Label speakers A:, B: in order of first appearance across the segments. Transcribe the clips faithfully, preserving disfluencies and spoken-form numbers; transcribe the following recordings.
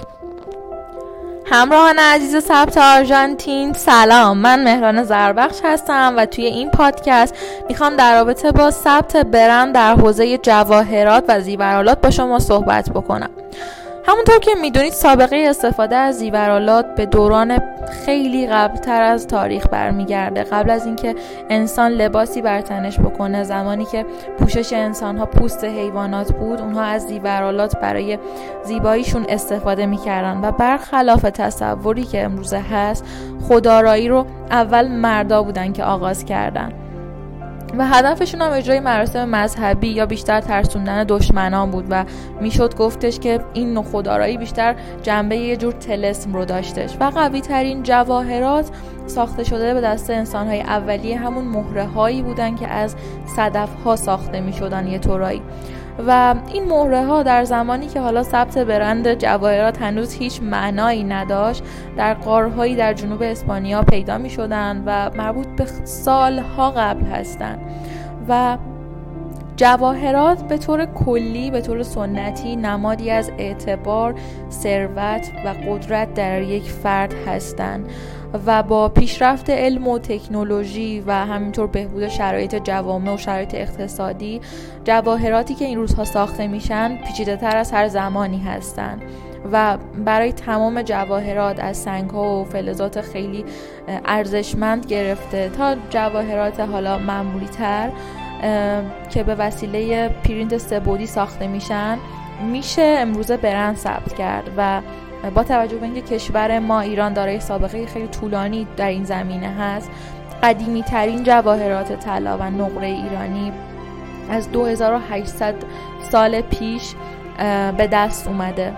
A: همراهان عزیز ثبت آرژانتین، سلام. من مهران زربخش هستم و توی این پادکست میخوام در رابطه با ثبت برند در حوزه جواهرات و زیورآلات با شما صحبت بکنم. همونطور که میدونید سابقه استفاده از زیورآلات به دوران خیلی قبلتر از تاریخ برمیگرده. قبل از اینکه انسان لباسی بر تنش بکنه، زمانی که پوشش انسان‌ها پوست حیوانات بود، اونها از زیورآلات برای زیباییشون استفاده میکردن و برخلاف تصوری که امروزه هست، خودآرایی رو اول مردا بودن که آغاز کردن و هدفشون هم اجرای مراسم مذهبی یا بیشتر ترسوندن دشمنان بود و میشد گفتش که این نوع خودآرایی بیشتر جنبه یه جور طلسم رو داشتش و قوی ترین جواهرات ساخته شده به دست انسان‌های اولیه همون مهره هایی بودن که از صدف ها ساخته میشدن یه طورایی. و این مهره ها در زمانی که حالا ثبت برند جواهرات هنوز هیچ معنایی نداشت، در غارهایی در جنوب اسپانیا پیدا می شدن و مربوط به سالها قبل هستن و جواهرات به طور کلی، به طور سنتی نمادی از اعتبار، ثروت و قدرت در یک فرد هستند و با پیشرفت علم و تکنولوژی و همینطور بهبود شرایط جوامع و شرایط اقتصادی، جواهراتی که این روزها ساخته میشن پیچیده‌تر از هر زمانی هستن و برای تمام جواهرات از سنگ‌ها و فلزات خیلی ارزشمند گرفته تا جواهرات حالا معمولی‌تر که به وسیله پرینت سه‌بعدی ساخته میشن، میشه امروزه برند ثبت کرد. و با توجه به اینکه کشور ما ایران دارای سابقه خیلی طولانی در این زمینه هست، قدیمی ترین جواهرات طلا و نقره ایرانی از دو هزار و هشتصد سال پیش به دست اومده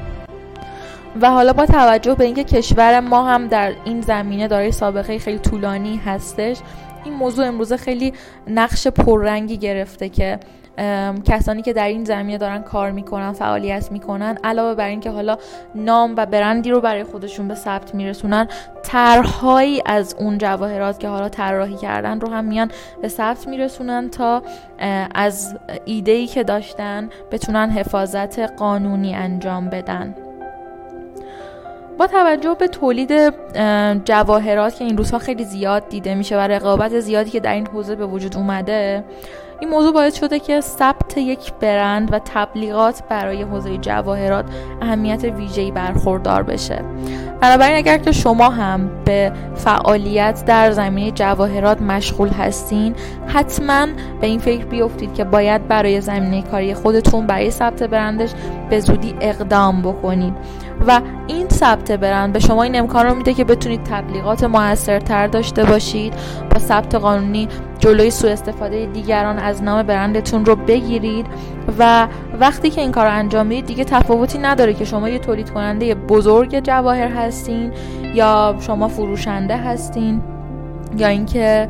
A: و حالا با توجه به اینکه کشور ما هم در این زمینه دارای سابقه خیلی طولانی هستش، این موضوع امروزه خیلی نقش پررنگی گرفته که کسانی که در این زمینه دارن کار میکنن، فعالیت میکنن، علاوه بر این که حالا نام و برندی رو برای خودشون به ثبت میرسونن، طرحهایی از اون جواهرات که حالا طراحی کردن رو هم میان به ثبت میرسونن تا از ایده‌ای که داشتن بتونن حفاظت قانونی انجام بدن. با توجه به تولید جواهرات که این روزها خیلی زیاد دیده میشه و رقابت زیادی که در این حوزه به وجود اومده، این موضوع باعث شده که ثبت یک برند و تبلیغات برای حوزه جواهرات اهمیت ویژه‌ای برخوردار بشه. بنابراین اگر که شما هم به فعالیت در زمینه جواهرات مشغول هستین، حتما به این فکر بیفتید که باید برای زمینه کاری خودتون برای ثبت برندش به زودی اقدام بکنید و این ثبت برند به شما این امکان رو میده که بتونید تبلیغات موثرتر داشته باشید، با ثبت قانونی جلوی سوء استفاده دیگران از نام برندتون رو بگیرید و وقتی که این کار رو انجام میدید دیگه تفاوتی نداره که شما یه تولید کننده بزرگ جواهر هستین یا شما فروشنده هستین یا اینکه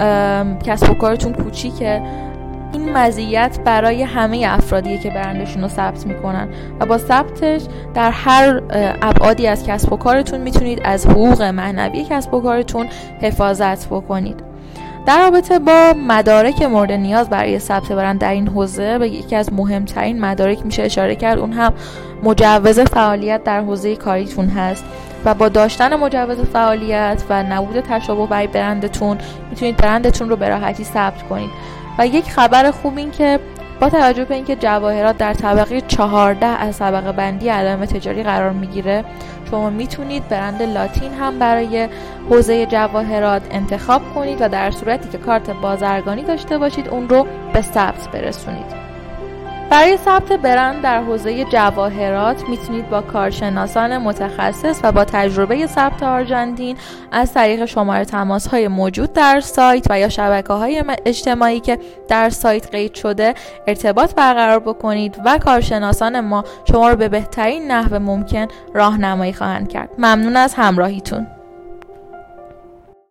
A: کسب و کارتون کوچیکه. این مزیت برای همه افرادیه که برندشون رو ثبت میکنن و با ثبتش در هر ابعادی از کسب و کارتون میتونید از حقوق معنوی کسب و کارتون حفاظت بکنید. در رابطه با مدارک مورد نیاز برای ثبت برند در این حوزه به یکی از مهمترین مدارک میشه اشاره کرد، اون هم مجوز فعالیت در حوزه کاریتون هست و با داشتن مجوز فعالیت و نبود تشابه برای برندتون میتونید برندتون رو به راحتی ثبت کنید. و یک خبر خوب این که با توجه به اینکه جواهرات در طبقه چهارده از طبقه بندی علائم تجاری قرار میگیره، شما میتونید برند لاتین هم برای حوزه جواهرات انتخاب کنید و در صورتی که کارت بازرگانی داشته باشید اون رو به ثبت برسونید. برای ثبت برند در حوزه جواهرات میتونید با کارشناسان متخصص و با تجربه ثبت آرژانتین از طریق شماره تماس‌های موجود در سایت و یا شبکه‌های اجتماعی که در سایت قید شده ارتباط برقرار بکنید و کارشناسان ما شما رو به بهترین نحو ممکن راهنمایی خواهند کرد. ممنون از همراهیتون.